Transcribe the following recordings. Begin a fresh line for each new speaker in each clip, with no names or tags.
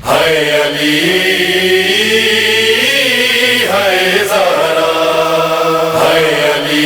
ہے علی ہے زہرا، ہے علی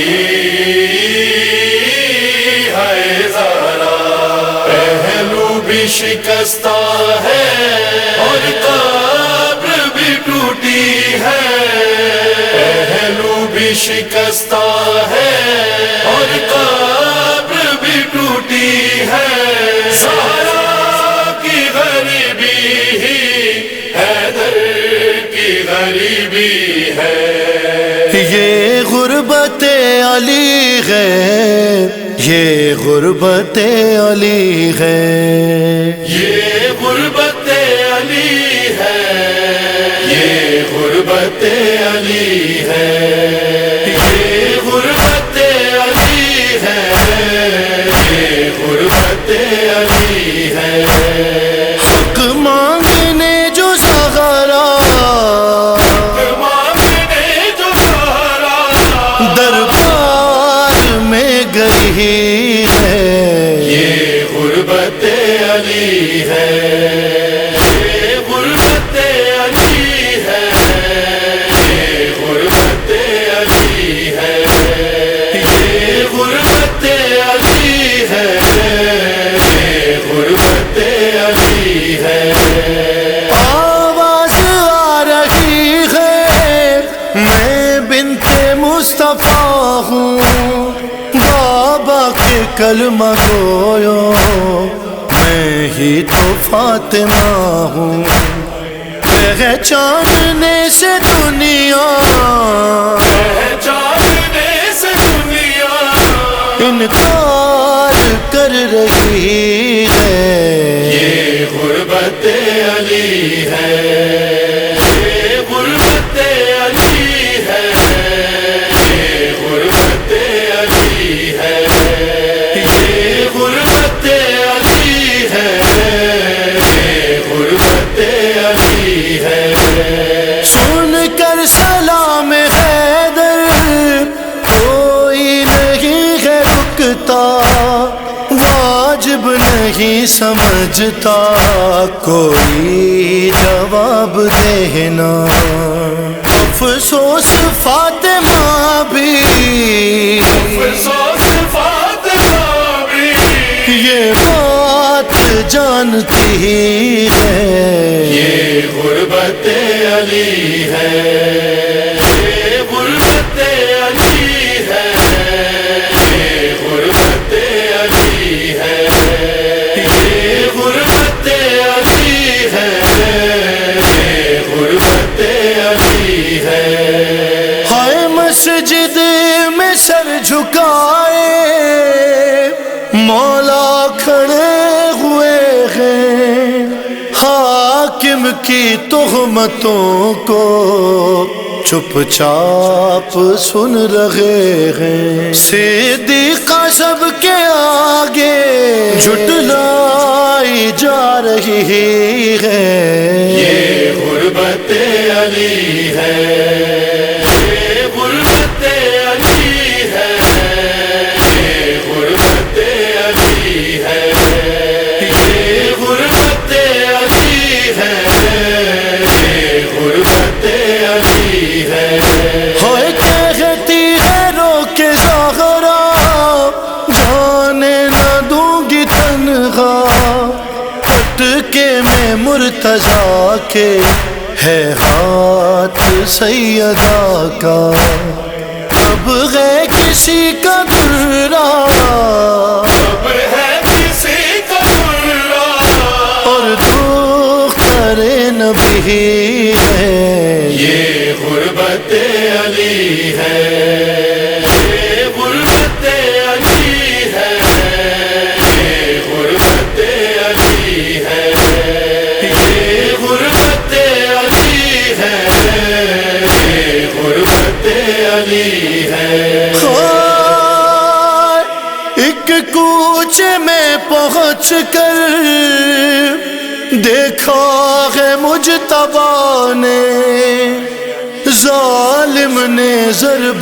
ہے زہرا، پہلو بھی شکستہ ہے اور قبر بھی ٹوٹی ہے، پہلو بھی شکستہ ہے اور قبر بھی ٹوٹی ہے، زہرا کی غریبی ہی حیدر کی غریبی ہے،
یہ غربت علی ہے، یہ غربت علی ہے،
یہ غربت علی ہے، یہ غربت علی ہے، یہ غربت علی ہے، یہ غربت علی ہے،
حق مانگنے جو سہارا،
مانگنے جو سہارا،
دربار میں گئی ہے،
یہ غربت علی ہے، یہ غربت علی ہے، یہ غربت علی ہے، یہ غربت علی ہے، یہ غربت علی ہے،
آواز آ رہی ہے میں بنت مصطفیٰ ہوں، بابا کے کلمہ گویو میں ہی تو فاطمہ ہوں، پہچاننے سے دنیا
پہچاننے سے دنیا
انکار کر رہی ہے،
یہ غربت علی ہے، یہ غربت علی ہے، یہ غربت علی ہے، یہ غربت علی ہے، یہ غربت علی ہے،
سن کر سلام حیدر کوئی نہیں ہے رکتا، واجب نہیں سمجھتا کوئی جواب دینا، افسوس فاطمہ بھی
افسوس فاطمہ بھی
یہ بات جانتی ہے،
یہ غربت علی ہے، یہ غربت علی ہے، یہ غربت علی ہے، یہ غربت علی ہے، یہ غربت علی ہے،
ہائے مسجد میں سر جھکائے مولا کھڑے ہوئے ہیں، حاکم کی تہمتوں کو چپ چاپ سن رہے ہیں، صدیقہ سب کے آگے جھٹلائی جا رہی ہے،
یہ غربت علی ہے، یہ غربت علی ہے، یہ غربت علی ہے، یہ غربت علی ہے، یہ غربت علی ہے،
ہوئے کہتی ہے رو کے زہرا جانے نہ دوں گی تنہا، کٹ کے میں مرتضیٰ کے ہے ہاتھ سیدہ کا، اب ہے کسی کا درا
اب ہے کسی کا درا،
اور دختر نبی ہے،
یہ غربت علی ہے، یہ غربت علی ہے، یہ غربت علی ہے، یہ غربت علی ہے، یہ غربت علی ہے،
ایک کوچے میں پہنچ کر دیکھا ہے مجتبیٰ نے، ظالم نے ضرب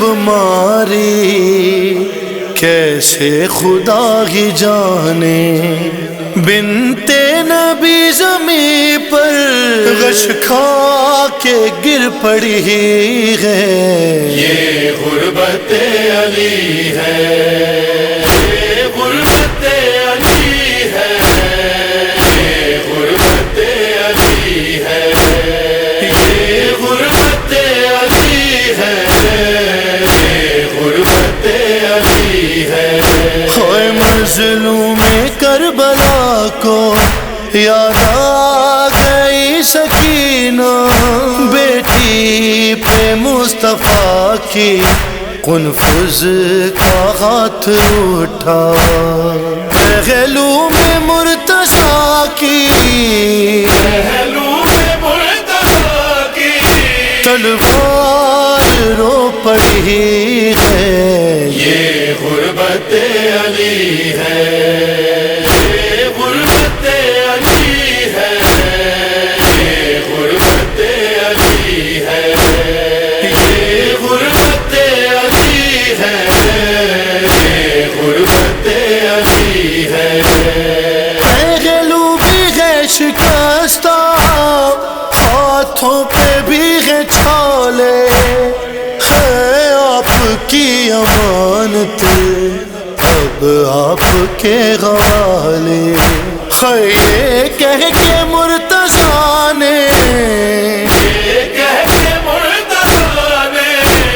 ماری کیسے خدا ہی جانے، بنت کبھی زمین پر غش کھا کے گر پڑی ہے،
یہ غربت علی ہے، یہ غربت علی ہے، یہ غربت علی ہے، یہ غربت علی ہے، یہ غربت علی ہے۔
ہوئے مظلوم کربلا کو یاد آ گئی سکینہ، بیٹی پہ مصطفیٰ کی قنفذ کا ہاتھ اٹھا، پہلو میں مرتضیٰ کی
پہلو میں مرتضیٰ کی
تلوار رو پڑی ہے،
یہ غربت علی ہے، یہ غربت علی ہے، یہ غربت علی ہے، یہ غربت علی ہے، یہ غربت علی ہے۔
پہلو بھی ہے شکستہ، ہاتھوں پہ بھی ہے چھالے، ہے آپ کی امانت اب آپ کے حوالے، ہے یہ کہہ کے مرتضیٰ نے،
یہ کہہ کے مرتضیٰ نے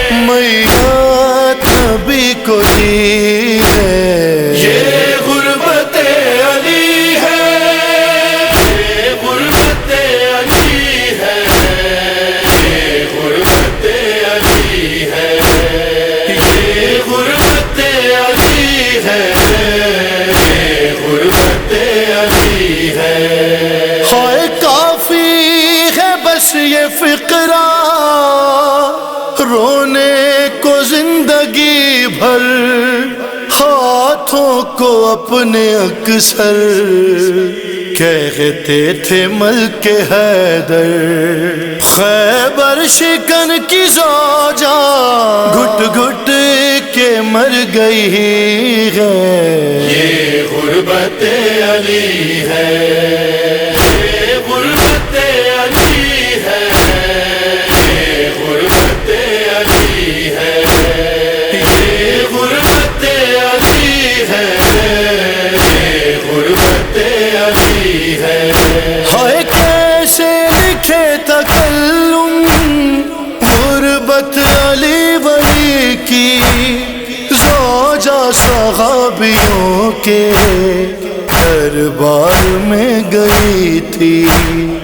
میت نبی کو دی ہے،
یہ غربت علی ہے، یہ غربت علی ہے، یہ غربت علی ہے، یہ غربت علی ہے، یہ غربت علی ہے۔
ہائے کافی ہے بس یہ فقرہ رونے کو زندگی بھر، ہاتھوں کو اپنے اکثر کہتے تھے ملک حیدر، خیبر شکن کی زوجہ گھٹ گھٹ کے مر گئی ہے،
یہ غربت علی ہے، یہ غربت علی ہے، یہ غربت علی ہے، یہ غربت علی ہے، یہ غربت علی ہے۔
ہائے کیسے لکھے تکلم غربت علی ولی کی، زوجہ صحابیوں کے دربار میں گئی تھی،